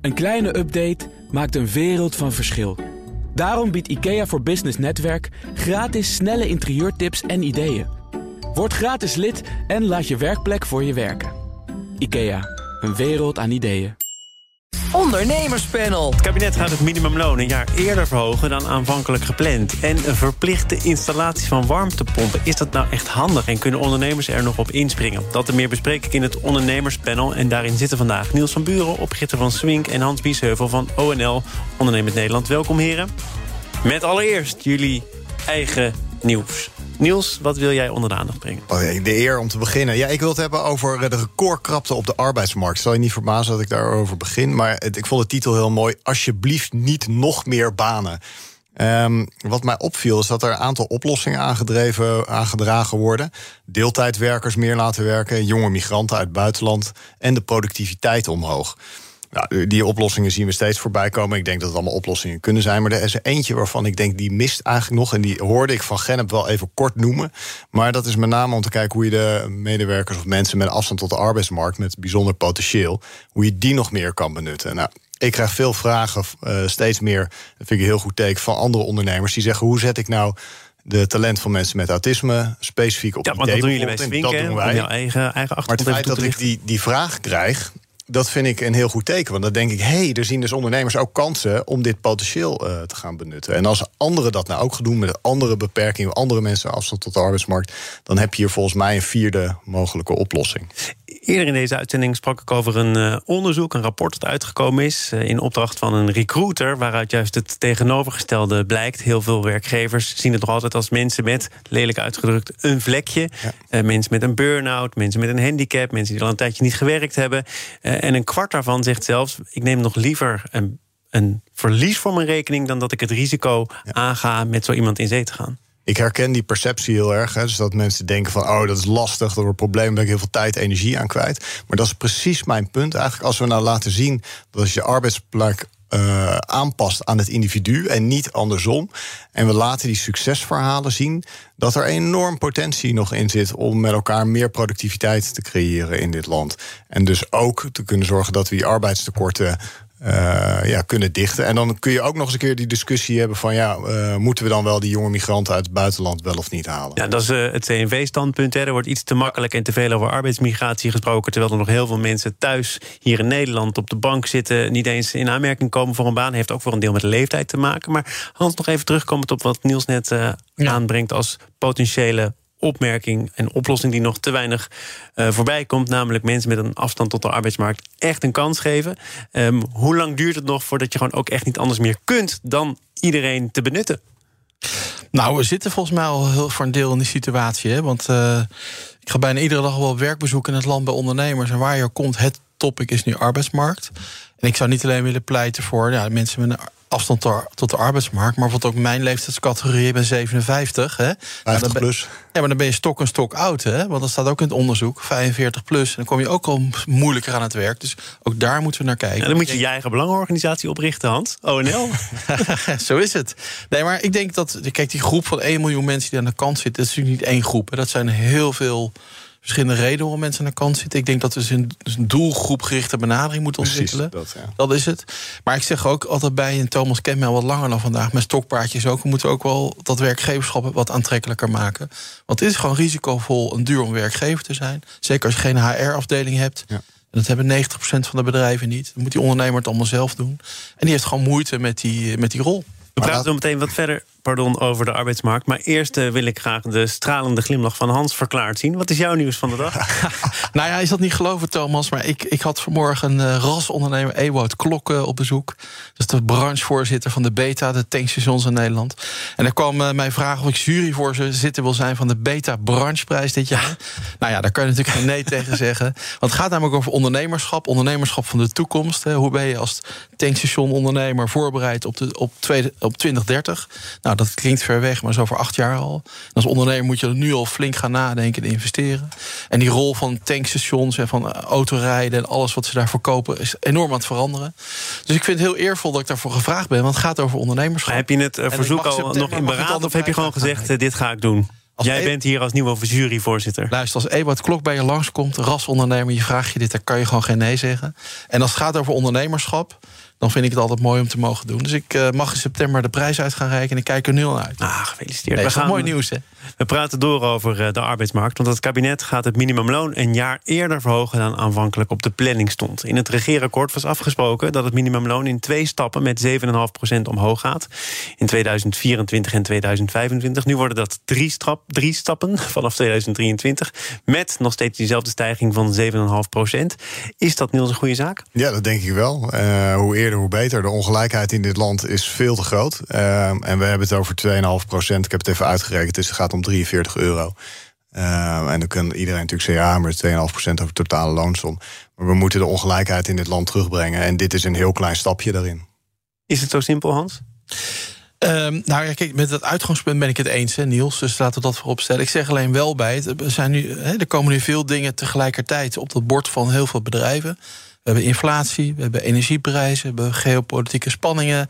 Een kleine update maakt een wereld van verschil. Daarom biedt IKEA voor Business Netwerk gratis snelle interieurtips en ideeën. Word gratis lid en laat je werkplek voor je werken. IKEA, een wereld aan ideeën. Ondernemerspanel. Het kabinet gaat het minimumloon een jaar eerder verhogen dan aanvankelijk gepland. En een verplichte installatie van warmtepompen. Is dat nou echt handig en kunnen ondernemers er nog op inspringen? Dat en meer bespreek ik in het ondernemerspanel. En daarin zitten vandaag Niels van Buren, oprichter van Swink, en Hans Biesheuvel van ONL, Ondernemend Nederland. Welkom, heren. Met allereerst jullie eigen nieuws. Niels, wat wil jij onder de aandacht brengen? De eer om te beginnen. Ja, ik wil het hebben over de recordkrapte op de arbeidsmarkt. Zal je niet verbazen dat ik daarover begin. Maar ik vond de titel heel mooi. Alsjeblieft niet nog meer banen. Wat mij opviel is dat er een aantal oplossingen aangedragen worden. Deeltijdwerkers meer laten werken. Jonge migranten uit het buitenland. En de productiviteit omhoog. Nou, die oplossingen zien we steeds voorbij komen. Ik denk dat het allemaal oplossingen kunnen zijn. Maar er is er eentje waarvan ik denk, die mist eigenlijk nog. En die hoorde ik van Gennep wel even kort noemen. Maar dat is met name om te kijken hoe je de medewerkers of mensen met afstand tot de arbeidsmarkt, met bijzonder potentieel, hoe je die nog meer kan benutten. Nou, ik krijg veel vragen, steeds meer, dat vind ik een heel goed teken, van andere ondernemers die zeggen, hoe zet ik nou de talent van mensen met autisme specifiek op want dat doen jullie bij Swink, dat doen wij. Jouw eigen achtergrond. Maar het feit dat ik die vraag krijg, dat vind ik een heel goed teken. Want dan denk ik, er zien dus ondernemers ook kansen om dit potentieel te gaan benutten. En als anderen dat nou ook gaan doen met andere beperkingen, andere mensen afstand tot de arbeidsmarkt, dan heb je hier volgens mij een vierde mogelijke oplossing. Eerder in deze uitzending sprak ik over een onderzoek, een rapport dat uitgekomen is in opdracht van een recruiter, waaruit juist het tegenovergestelde blijkt. Heel veel werkgevers zien het nog altijd als mensen met, lelijk uitgedrukt, een vlekje. Ja. Mensen met een burn-out, mensen met een handicap, mensen die al een tijdje niet gewerkt hebben. En een kwart daarvan zegt zelfs, ik neem nog liever een verlies voor mijn rekening dan dat ik het risico aanga met zo iemand in zee te gaan. Ik herken die perceptie heel erg. Dus dat mensen denken van, dat is lastig, dat wordt een probleem, ben ik heel veel tijd, energie aan kwijt. Maar dat is precies mijn punt eigenlijk. Als we nou laten zien dat als je arbeidsplek aanpast aan het individu en niet andersom, en we laten die succesverhalen zien, dat er enorm potentie nog in zit om met elkaar meer productiviteit te creëren in dit land. En dus ook te kunnen zorgen dat we die arbeidstekorten kunnen dichten. En dan kun je ook nog eens een keer die discussie hebben van, moeten we dan wel die jonge migranten uit het buitenland wel of niet halen? Ja, dat is het CNV-standpunt. Er wordt iets te makkelijk en te veel over arbeidsmigratie gesproken, terwijl er nog heel veel mensen thuis hier in Nederland op de bank zitten, niet eens in aanmerking komen voor een baan. Heeft ook voor een deel met de leeftijd te maken. Maar Hans, nog even terugkomend op wat Niels net aanbrengt als potentiële opmerking en oplossing die nog te weinig voorbij komt, namelijk mensen met een afstand tot de arbeidsmarkt echt een kans geven. Hoe lang duurt het nog voordat je gewoon ook echt niet anders meer kunt dan iedereen te benutten? Nou, we zitten volgens mij al heel voor een deel in die situatie. Hè? Want ik ga bijna iedere dag wel op werkbezoek in het land bij ondernemers. En waar je komt, het topic is nu arbeidsmarkt. En ik zou niet alleen willen pleiten voor mensen met een afstand tot de arbeidsmarkt, maar wat ook mijn leeftijdscategorie, ik ben 57. Hè? 50 plus. Ja, maar dan ben je stok en stok oud, hè? Want dat staat ook in het onderzoek, 45 plus. En dan kom je ook al moeilijker aan het werk. Dus ook daar moeten we naar kijken. En dan moet je je eigen belangenorganisatie oprichten, Hans. ONL. Zo is het. Nee, maar ik denk dat, kijk, die groep van 1 miljoen mensen die aan de kant zitten, dat is natuurlijk niet één groep. Hè? Dat zijn heel veel verschillende redenen waarom mensen aan de kant zitten. Ik denk dat we een doelgroepgerichte benadering moeten ontwikkelen. Dat is het. Maar ik zeg ook altijd bij, en Thomas kent mij al wat langer dan vandaag, met stokpaardjes ook, we moeten ook wel dat werkgeverschap wat aantrekkelijker maken. Want het is gewoon risicovol en duur om werkgever te zijn. Zeker als je geen HR-afdeling hebt. Ja. En dat hebben 90% van de bedrijven niet. Dan moet die ondernemer het allemaal zelf doen. En die heeft gewoon moeite met die rol. We praten zo meteen wat verder over de arbeidsmarkt. Maar eerst wil ik graag de stralende glimlach van Hans verklaard zien. Wat is jouw nieuws van de dag? Nou ja, je zal het niet geloven, Thomas, maar ik had vanmorgen een rasondernemer, Ewout Klok, op bezoek. Dat is de branchevoorzitter van de Beta, de tankstations in Nederland. En hij kwam mij vragen of ik juryvoorzitter wil zijn van de Beta Brancheprijs dit jaar. Nou ja, daar kan je natuurlijk geen nee tegen zeggen. Want het gaat namelijk over ondernemerschap van de toekomst. Hoe ben je als tankstationondernemer voorbereid op 2030? Nou, dat klinkt ver weg, maar zo voor 8 jaar al. En als ondernemer moet je er nu al flink gaan nadenken en investeren. En die rol van tankstations en van autorijden en alles wat ze daarvoor kopen is enorm aan het veranderen. Dus ik vind het heel eervol dat ik daarvoor gevraagd ben, want het gaat over ondernemerschap. Maar heb je het verzoek al nog in beraad of heb je gewoon gezegd, dit ga ik doen? Jij bent hier als nieuwe juryvoorzitter. Luister, als Ewout Klok bij je langskomt, rasondernemer, je vraagt je dit, dan kan je gewoon geen nee zeggen. En als het gaat over ondernemerschap, dan vind ik het altijd mooi om te mogen doen. Dus ik mag in september de prijs uit gaan reiken en ik kijk er nu al uit. Gefeliciteerd. Nee, dat is mooi nieuws, hè? We praten door over de arbeidsmarkt. Want het kabinet gaat het minimumloon een jaar eerder verhogen dan aanvankelijk op de planning stond. In het regeerakkoord was afgesproken dat het minimumloon in 2 stappen met 7,5% omhoog gaat. In 2024 en 2025. Nu worden dat 3 stappen vanaf 2023. Met nog steeds diezelfde stijging van 7,5%. Is dat, Niels, een goede zaak? Ja, dat denk ik wel. Hoe eerder, hoe beter. De ongelijkheid in dit land is veel te groot. En we hebben het over 2,5%. Ik heb het even uitgerekend. Dus het gaat om €43. En dan kan iedereen natuurlijk zeggen, ja, maar 2,5% over totale loonsom. Maar we moeten de ongelijkheid in dit land terugbrengen. En dit is een heel klein stapje daarin. Is het zo simpel, Hans? Nou ja, kijk, met dat uitgangspunt ben ik het eens, hè, Niels. Dus laten we dat voorop stellen. Ik zeg alleen wel bij het. Er komen nu veel dingen tegelijkertijd op het bord van heel veel bedrijven. We hebben inflatie, we hebben energieprijzen, we hebben geopolitieke spanningen.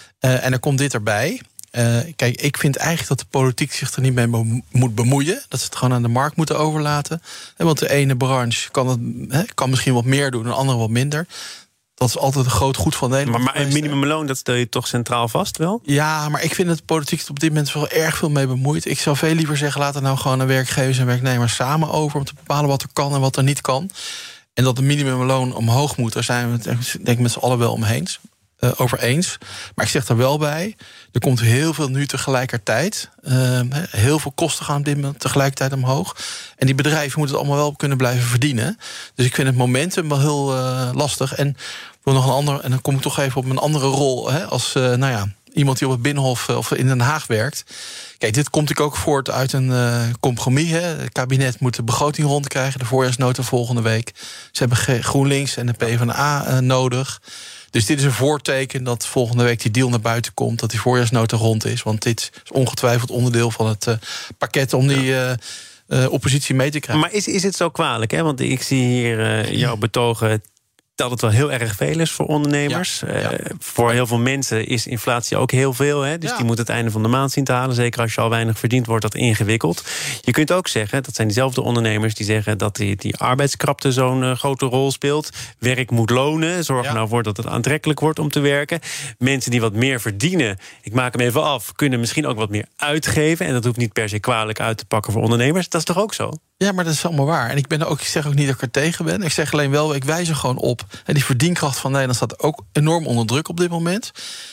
En dan komt dit erbij. Kijk, ik vind eigenlijk dat de politiek zich er niet mee moet bemoeien. Dat ze het gewoon aan de markt moeten overlaten. Want de ene branche kan misschien wat meer doen, de andere wat minder. Dat is altijd een groot goed van Nederland. Maar een minimumloon, dat stel je toch centraal vast wel? Ja, maar ik vind dat de politiek op dit moment wel erg veel mee bemoeit. Ik zou veel liever zeggen, laten nou gewoon de werkgevers en werknemers samen over om te bepalen wat er kan en wat er niet kan. En dat de minimumloon omhoog moet, daar zijn we het denk ik met z'n allen wel over eens. Maar ik zeg er wel bij, er komt heel veel nu tegelijkertijd. Heel veel kosten gaan op dit moment tegelijkertijd omhoog. En die bedrijven moeten het allemaal wel kunnen blijven verdienen. Dus ik vind het momentum wel heel lastig. En nog een ander, en dan kom ik toch even op mijn andere rol, als iemand die op het Binnenhof of in Den Haag werkt. Kijk, dit komt natuurlijk ook voort uit een compromis. Het kabinet moet de begroting rondkrijgen, de voorjaarsnota volgende week. Ze hebben GroenLinks en de PvdA nodig. Dus dit is een voorteken dat volgende week die deal naar buiten komt, dat die voorjaarsnota rond is. Want dit is ongetwijfeld onderdeel van het pakket om die oppositie mee te krijgen. Maar is het zo kwalijk? Hè? Want ik zie hier jouw betogen dat het wel heel erg veel is voor ondernemers. Ja. Voor heel veel mensen is inflatie ook heel veel. Hè? Dus die moet het einde van de maand zien te halen. Zeker als je al weinig verdient, wordt dat ingewikkeld. Je kunt ook zeggen, dat zijn diezelfde ondernemers die zeggen dat die arbeidskrapte zo'n grote rol speelt. Werk moet lonen. Zorg er nou voor dat het aantrekkelijk wordt om te werken. Mensen die wat meer verdienen, ik maak hem even af, kunnen misschien ook wat meer uitgeven. En dat hoeft niet per se kwalijk uit te pakken voor ondernemers. Dat is toch ook zo? Ja, maar dat is allemaal waar. En ik zeg ook niet dat ik er tegen ben. Ik zeg alleen wel, ik wijs er gewoon op. En die verdienkracht van Nederland staat ook enorm onder druk op dit moment.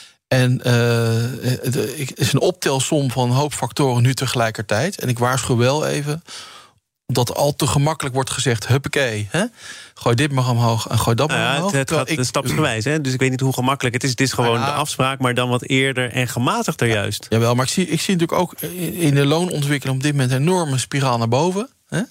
En het is een optelsom van een hoop factoren nu tegelijkertijd. En ik waarschuw wel even dat al te gemakkelijk wordt gezegd, huppakee, gooi dit maar omhoog en gooi dat maar omhoog. Het gaat stapsgewijs, hè? Dus ik weet niet hoe gemakkelijk het is. Het is gewoon de afspraak, maar dan wat eerder en gematigder juist. Jawel, maar ik zie natuurlijk ook in de loonontwikkeling op dit moment een enorme spiraal naar boven.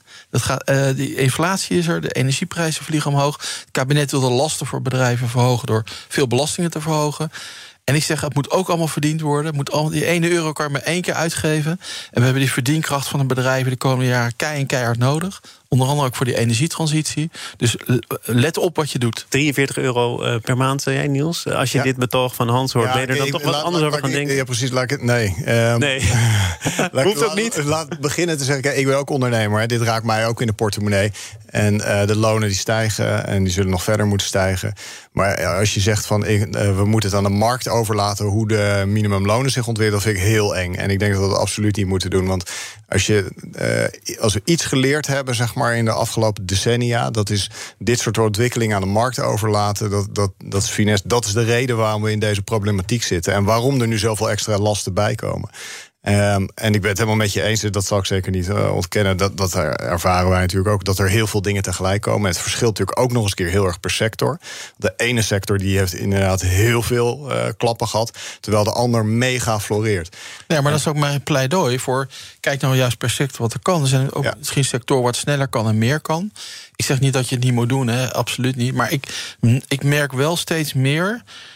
Die inflatie is er, de energieprijzen vliegen omhoog. Het kabinet wil de lasten voor bedrijven verhogen door veel belastingen te verhogen. En ik zeg, het moet ook allemaal verdiend worden. Die €1 kan je maar 1 keer uitgeven. En we hebben die verdienkracht van de bedrijven de komende jaren keihard nodig. Onder andere ook voor die energietransitie. Dus let op wat je doet. €43 per maand, zei jij, Niels? Als je dit betoog van Hans hoort, ben je er dan toch wat anders over gaan denken? Ja, precies. Nee. Hoeft ook niet. Laat beginnen te zeggen, kijk, ik ben ook ondernemer. Hè. Dit raakt mij ook in de portemonnee. En de lonen die stijgen en die zullen nog verder moeten stijgen. Maar als je zegt van we moeten het aan de markt overlaten hoe de minimumlonen zich ontwikkelen, dat vind ik heel eng. En ik denk dat we dat absoluut niet moeten doen. Want als we iets geleerd hebben, zeg maar, in de afgelopen decennia, dat is dit soort ontwikkelingen aan de markt overlaten. Dat is finesse. Dat is de reden waarom we in deze problematiek zitten. En waarom er nu zoveel extra lasten bij komen. En ik ben het helemaal met je eens, dat zal ik zeker niet ontkennen. Dat ervaren wij natuurlijk ook, dat er heel veel dingen tegelijk komen. Het verschilt natuurlijk ook nog eens keer heel erg per sector. De ene sector die heeft inderdaad heel veel klappen gehad, terwijl de ander mega floreert. Ja, maar dat is ook mijn pleidooi voor, kijk nou juist per sector wat er kan. Er zijn ook misschien sectoren waar het sneller kan en meer kan. Ik zeg niet dat je het niet moet doen, absoluut niet. Maar ik merk wel steeds meer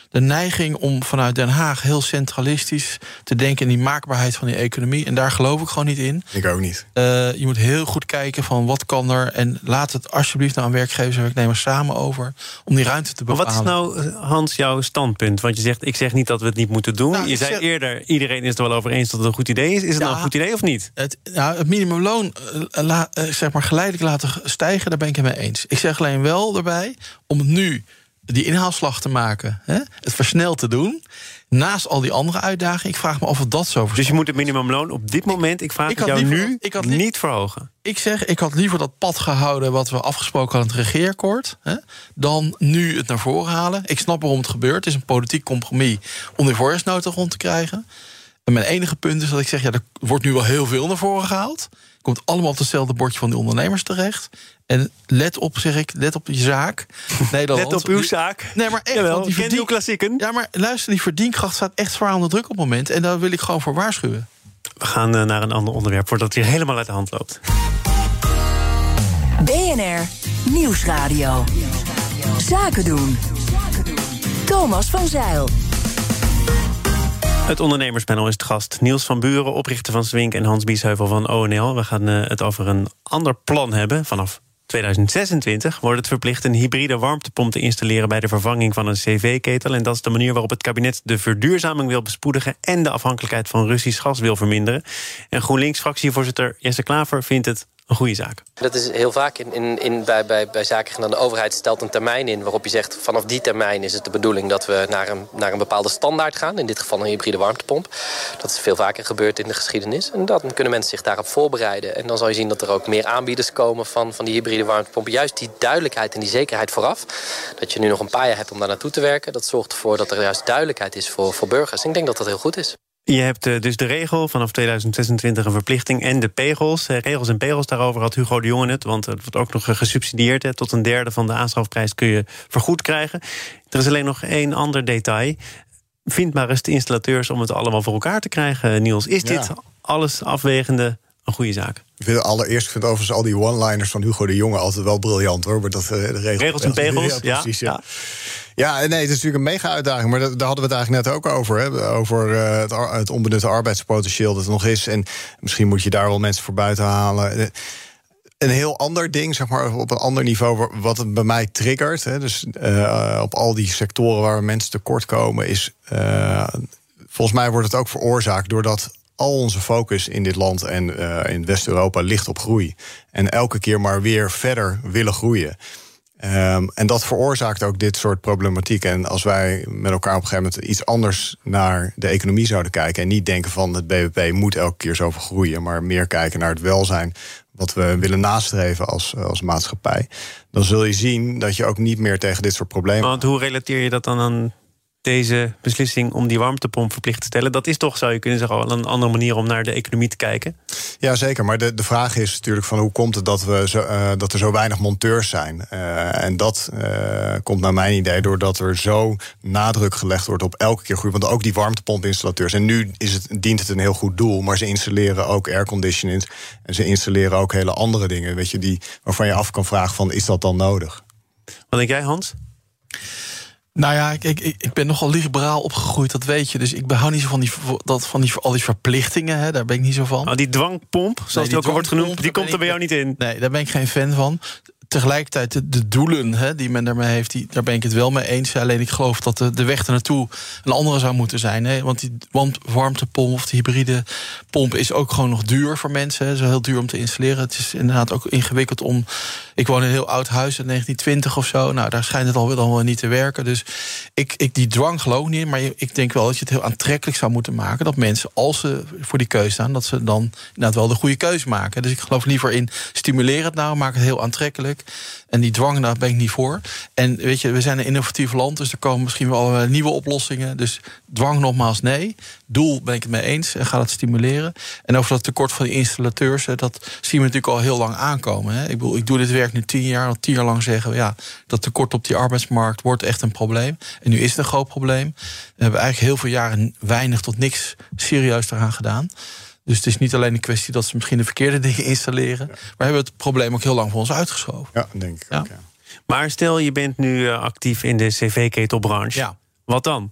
de neiging om vanuit Den Haag heel centralistisch te denken in die maakbaarheid van die economie. En daar geloof ik gewoon niet in. Ik ook niet. Je moet heel goed kijken van wat kan er. En laat het alsjeblieft nou aan werkgevers en werknemers samen over om die ruimte te bepalen. Maar wat is nou, Hans, jouw standpunt? Want je zegt, ik zeg niet dat we het niet moeten doen. Nou, je zei eerder, iedereen is er wel over eens dat het een goed idee is. Is het nou een goed idee of niet? Het minimumloon zeg maar geleidelijk laten stijgen, daar ben ik het mee eens. Ik zeg alleen wel erbij, om het nu die inhaalslag te maken, het versneld te doen, naast al die andere uitdagingen. Ik vraag me af of dat zo verstandig is. Dus je moet het minimumloon op dit moment, niet verhogen. Ik had liever dat pad gehouden wat we afgesproken hadden in het regeerakkoord, dan nu het naar voren halen. Ik snap waarom het gebeurt. Het is een politiek compromis om die voorjaarsnota rond te krijgen. En mijn enige punt is dat ik zeg, er wordt nu wel heel veel naar voren gehaald. Komt allemaal op hetzelfde bordje van de ondernemers terecht. En let op je zaak. Nederland. Let op uw zaak. Nee, maar echt. Jawel, die ken uw klassieken. Ja, maar luister, die verdienkracht staat echt zwaar onder druk op het moment. En daar wil ik gewoon voor waarschuwen. We gaan naar een ander onderwerp voordat het weer helemaal uit de hand loopt. BNR Nieuwsradio. Zaken doen. Thomas van Zeil. Het ondernemerspanel is het gast. Niels van Buren, oprichter van Swink, en Hans Biesheuvel van ONL. We gaan het over een ander plan hebben. Vanaf 2026 wordt het verplicht een hybride warmtepomp te installeren bij de vervanging van een cv-ketel. En dat is de manier waarop het kabinet de verduurzaming wil bespoedigen en de afhankelijkheid van Russisch gas wil verminderen. En GroenLinks-fractievoorzitter Jesse Klaver vindt het een goede zaak. Dat is heel vaak bij zaken gedaan. De overheid stelt een termijn in waarop je zegt, vanaf die termijn is het de bedoeling dat we naar een bepaalde standaard gaan. In dit geval een hybride warmtepomp. Dat is veel vaker gebeurd in de geschiedenis. En dan kunnen mensen zich daarop voorbereiden. En dan zal je zien dat er ook meer aanbieders komen van die hybride warmtepompen. Juist die duidelijkheid en die zekerheid vooraf. Dat je nu nog een paar jaar hebt om daar naartoe te werken. Dat zorgt ervoor dat er juist duidelijkheid is voor burgers. En ik denk dat dat heel goed is. Je hebt dus de regel, vanaf 2026 een verplichting, en de pegels. Regels en pegels, daarover had Hugo de Jonge het, want het wordt ook nog gesubsidieerd. Tot een derde van de aanschafprijs kun je vergoed krijgen. Er is alleen nog één ander detail. Vind maar eens de installateurs om het allemaal voor elkaar te krijgen, Niels. Is dit alles afwegende een goede zaak? Ik vind overigens al die one-liners van Hugo de Jonge altijd wel briljant, hoor. Maar dat, de regels en pegels, ja, precies, ja. Ja, nee, het is natuurlijk een mega-uitdaging. Maar daar hadden we het eigenlijk net ook over. Hè? Over het onbenutte arbeidspotentieel dat er nog is. En misschien moet je daar wel mensen voor buiten halen. Een heel ander ding, zeg maar, op een ander niveau, wat het bij mij triggert. Hè, dus op al die sectoren waar mensen tekort komen, is volgens mij wordt het ook veroorzaakt doordat al onze focus in dit land en in West-Europa ligt op groei. En elke keer maar weer verder willen groeien. En dat veroorzaakt ook dit soort problematiek. En als wij met elkaar op een gegeven moment iets anders naar de economie zouden kijken en niet denken van het BBP moet elke keer zoveel groeien, maar meer kijken naar het welzijn wat we willen nastreven als maatschappij, dan zul je zien dat je ook niet meer tegen dit soort problemen. Want hoe relateer je dat dan aan deze beslissing om die warmtepomp verplicht te stellen? Dat is toch, zou je kunnen zeggen, wel een andere manier om naar de economie te kijken? Ja, zeker. Maar de vraag is natuurlijk van hoe komt het dat er zo weinig monteurs zijn? En dat komt naar mijn idee doordat er zo nadruk gelegd wordt op elke keer groei. Want ook die warmtepompinstallateur. En nu dient het een heel goed doel, maar ze installeren ook airconditioning en ze installeren ook hele andere dingen, weet je, waarvan je af kan vragen van, is dat dan nodig? Wat denk jij, Hans? Nou ja, ik ben nogal liberaal opgegroeid, dat weet je. Dus ik hou niet zo van al die verplichtingen, hè, daar ben ik niet zo van. Oh, die dwangpomp, zoals die ook al wordt genoemd, die komt er bij jou niet in? Nee, daar ben ik geen fan van. Tegelijkertijd de doelen die men daarmee heeft, daar ben ik het wel mee eens. Alleen ik geloof dat de weg ernaartoe een andere zou moeten zijn. Hè? Want die warmtepomp of de hybride pomp is ook gewoon nog duur voor mensen. Het is heel duur om te installeren. Het is inderdaad ook ingewikkeld om. Ik woon in een heel oud huis uit 1920 of zo. Nou, daar schijnt het dan wel niet te werken. Dus ik die dwang geloof niet in. Maar ik denk wel dat je het heel aantrekkelijk zou moeten maken. Dat mensen, als ze voor die keuze staan, dat ze dan inderdaad wel de goede keuze maken. Dus ik geloof liever in stimuleer het nou, maak het heel aantrekkelijk. En die dwang, daar ben ik niet voor. En weet je, we zijn een innovatief land, dus er komen misschien wel allerlei nieuwe oplossingen. Dus dwang nogmaals nee. Doel ben ik het mee eens en ga dat stimuleren. En over dat tekort van die installateurs, dat zien we natuurlijk al heel lang aankomen. Hè. Ik doe dit werk nu 10 jaar, al 10 jaar lang zeggen we, ja, dat tekort op die arbeidsmarkt wordt echt een probleem. En nu is het een groot probleem. We hebben eigenlijk heel veel jaren weinig tot niks serieus eraan gedaan. Dus het is niet alleen een kwestie dat ze misschien de verkeerde dingen installeren. Ja. Maar hebben het probleem ook heel lang voor ons uitgeschoven. Ja, denk ik ook, ja. Maar stel, je bent nu actief in de cv-ketelbranche. Ja. Wat dan?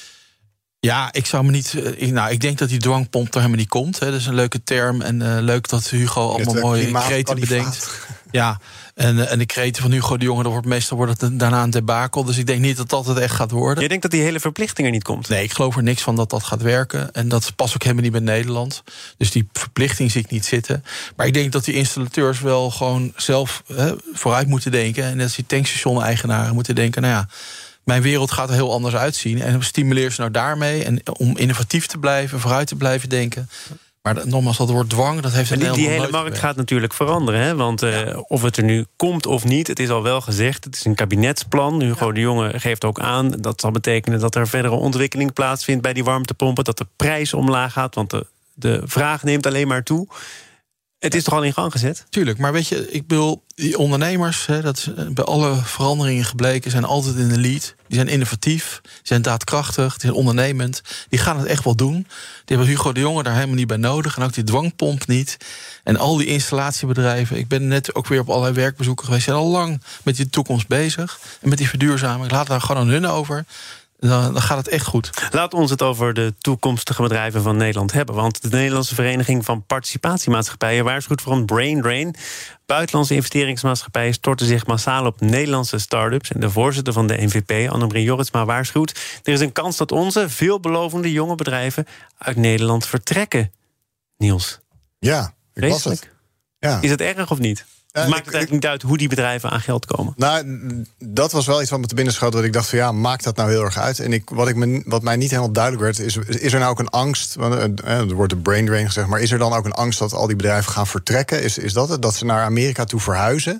Ja, ik zou me niet. Ik denk dat die dwangpomp er helemaal niet komt. Hè. Dat is een leuke term. En leuk dat Hugo allemaal mooie kreten bedenkt. Ja, en de kreten van Hugo de Jonge, meestal wordt het daarna een debakel. Dus ik denk niet dat dat het echt gaat worden. Je denkt dat die hele verplichting er niet komt? Nee, ik geloof er niks van dat dat gaat werken. En dat past ook helemaal niet bij Nederland. Dus die verplichting zie ik niet zitten. Maar ik denk dat die installateurs wel gewoon zelf vooruit moeten denken. En dat die tankstation-eigenaren moeten denken, nou ja, mijn wereld gaat er heel anders uitzien. En stimuleer ze nou daarmee. En om innovatief te blijven, vooruit te blijven denken. Maar nogmaals, dat woord dwang, dat heeft die hele markt gaat natuurlijk veranderen. Hè? Want of het er nu komt of niet, het is al wel gezegd, het is een kabinetsplan. Hugo de Jonge geeft ook aan, dat zal betekenen dat er verdere ontwikkeling plaatsvindt bij die warmtepompen, dat de prijs omlaag gaat, want de vraag neemt alleen maar toe. Het is toch al in gang gezet? Tuurlijk, maar weet je, ik bedoel, die ondernemers, dat is bij alle veranderingen gebleken, zijn altijd in de lead. Die zijn innovatief, die zijn daadkrachtig, die zijn ondernemend. Die gaan het echt wel doen. Die hebben Hugo de Jonge daar helemaal niet bij nodig. En ook die dwangpomp niet. En al die installatiebedrijven. Ik ben net ook weer op allerlei werkbezoeken geweest. Zijn al lang met die toekomst bezig. En met die verduurzaming. Ik laat daar gewoon aan hun over. Dan gaat het echt goed. Laat ons het over de toekomstige bedrijven van Nederland hebben. Want de Nederlandse Vereniging van Participatiemaatschappijen waarschuwt voor een brain drain. Buitenlandse investeringsmaatschappijen storten zich massaal op Nederlandse start-ups. En de voorzitter van de NVP, Annemarie Jorritsma, waarschuwt: er is een kans dat onze veelbelovende jonge bedrijven uit Nederland vertrekken. Niels. Ja, ik was het. Ja. Is het erg of niet? Het maakt het eigenlijk niet uit hoe die bedrijven aan geld komen. Nou, dat was wel iets wat me te binnen schoot. Dat ik dacht van ja, maakt dat nou heel erg uit? En wat mij niet helemaal duidelijk werd, is er nou ook een angst? Want, er wordt de brain drain gezegd, maar is er dan ook een angst dat al die bedrijven gaan vertrekken? Is dat het? Dat ze naar Amerika toe verhuizen?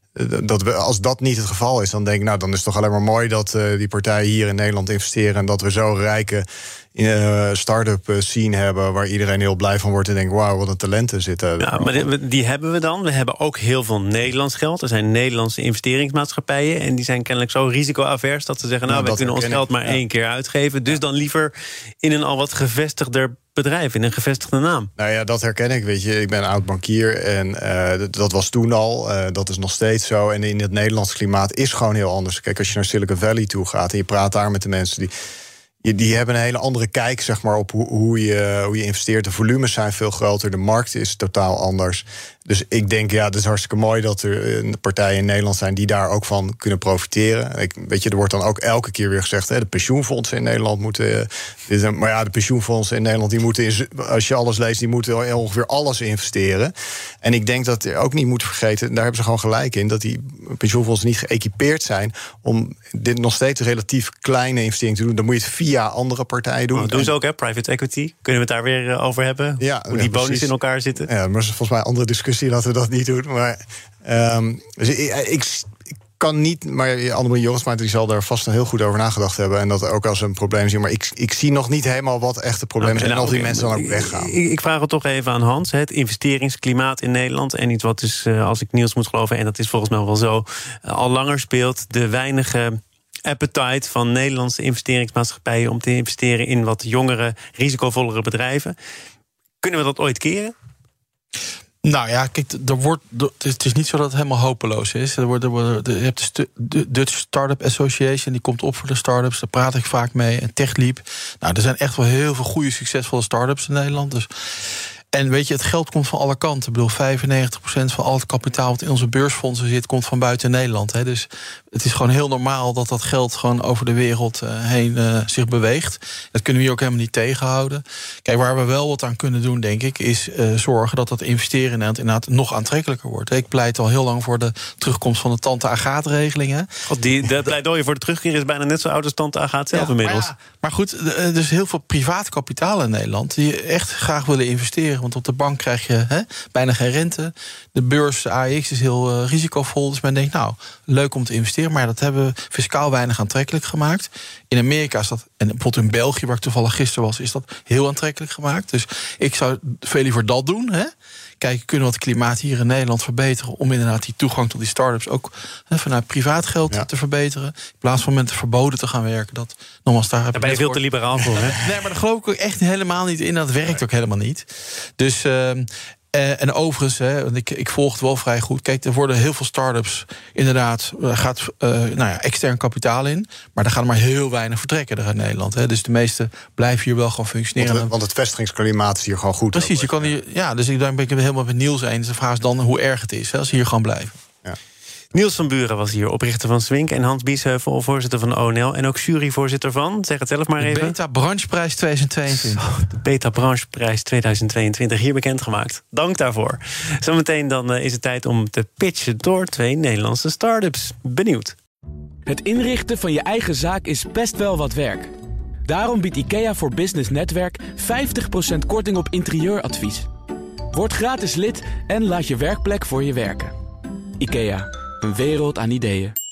Als dat niet het geval is, dan denk ik, nou, dan is het toch alleen maar mooi dat die partijen hier in Nederland investeren en dat we zo rijke start-up scene hebben waar iedereen heel blij van wordt en denkt, wauw, wat een talenten zitten. Ja, maar die hebben we dan. We hebben ook heel veel Nederlands geld. Er zijn Nederlandse investeringsmaatschappijen en die zijn kennelijk zo risicoavers dat ze zeggen, nou, wij kunnen ons geld maar één keer uitgeven. Dus dan liever in een al wat gevestigder bedrijf, in een gevestigde naam. Nou ja, dat herken ik, weet je. Ik ben een oud bankier en dat was toen al. Dat is nog steeds zo. En in het Nederlands klimaat is gewoon heel anders. Kijk, als je naar Silicon Valley toe gaat en je praat daar met de mensen die hebben een hele andere kijk, zeg maar, op hoe je investeert. De volumes zijn veel groter, de markt is totaal anders. Dus ik denk, ja, het is hartstikke mooi dat er partijen in Nederland zijn die daar ook van kunnen profiteren. Weet je, er wordt dan ook elke keer weer gezegd, de pensioenfondsen in Nederland moeten. Maar ja, de pensioenfondsen in Nederland, die moeten, als je alles leest, die moeten ongeveer alles investeren. En ik denk dat je ook niet moet vergeten, daar hebben ze gewoon gelijk in, dat die pensioenfondsen niet geëquipeerd zijn om dit nog steeds relatief kleine investering te doen. Dan moet je het via andere partijen doen. Dat doen ze ook, hè? Private equity. Kunnen we het daar weer over hebben? Ja, hoe die bonus in elkaar zitten? Ja, maar dat is volgens mij een andere discussie. Laten we dat niet doen. Maar dus ik kan niet. Maar Annemarie Jorritsma, die zal daar vast heel goed over nagedacht hebben. En dat ook als een probleem zien. Maar ik zie nog niet helemaal wat echt het probleem is. En of die mensen dan ook weggaan. Ik vraag het toch even aan Hans. Het investeringsklimaat in Nederland. En iets wat dus, als ik Niels moet geloven, en dat is volgens mij wel zo, al langer speelt. De weinige appetite van Nederlandse investeringsmaatschappijen om te investeren in wat jongere, risicovollere bedrijven. Kunnen we dat ooit keren? Nou ja, kijk, het is niet zo dat het helemaal hopeloos is. Je hebt de Dutch Startup Association, die komt op voor de startups. Daar praat ik vaak mee. En TechLeap. Nou, er zijn echt wel heel veel goede, succesvolle startups in Nederland. Dus. En weet je, het geld komt van alle kanten. Ik bedoel, 95% van al het kapitaal wat in onze beursfondsen zit, komt van buiten Nederland. Hè. Dus het is gewoon heel normaal dat dat geld gewoon over de wereld heen zich beweegt. Dat kunnen we hier ook helemaal niet tegenhouden. Kijk, waar we wel wat aan kunnen doen, denk ik, is zorgen dat dat investeren in Nederland inderdaad nog aantrekkelijker wordt. Ik pleit al heel lang voor de terugkomst van de Tante Agathe-regelingen. De pleidooi voor de terugkeer is bijna net zo oud als Tante Agathe zelf inmiddels. Maar goed, er is heel veel privaat kapitaal in Nederland die echt graag willen investeren. Want op de bank krijg je bijna geen rente. De beurs AEX is heel risicovol. Dus men denkt, nou, leuk om te investeren. Maar dat hebben we fiscaal weinig aantrekkelijk gemaakt. In Amerika is dat, en bijvoorbeeld in België, waar ik toevallig gisteren was, is dat heel aantrekkelijk gemaakt. Dus ik zou veel liever dat doen. Kijken, kunnen we het klimaat hier in Nederland verbeteren om inderdaad die toegang tot die start-ups ook vanuit privaat geld te verbeteren. In plaats van met verboden te gaan werken. Dat, nogmaals, daar ben je veel te liberaal voor, hè? Nee, maar daar geloof ik ook echt helemaal niet in. Dat werkt ook helemaal niet. Dus En overigens, want ik volg het wel vrij goed. Kijk, er worden heel veel start-ups inderdaad, gaat extern kapitaal in. Maar er gaan maar heel weinig vertrekken er uit Nederland. Hè. Dus de meeste blijven hier wel gewoon functioneren. Want het vestigingsklimaat is hier gewoon goed. Precies, je kan hier, dus ik ben het helemaal met Niels eens. De vraag is dan hoe erg het is als ze hier gewoon blijven. Ja. Niels van Buren was hier, oprichter van Swink. En Hans Biesheuvel, voorzitter van ONL. En ook juryvoorzitter van, zeg het zelf maar even. De Beta Brancheprijs 2022. De Beta Brancheprijs 2022, hier bekendgemaakt. Dank daarvoor. Zometeen dan is het tijd om te pitchen door 2 Nederlandse start-ups. Benieuwd. Het inrichten van je eigen zaak is best wel wat werk. Daarom biedt IKEA voor Business Netwerk 50% korting op interieuradvies. Word gratis lid en laat je werkplek voor je werken. IKEA, een wereld aan ideeën.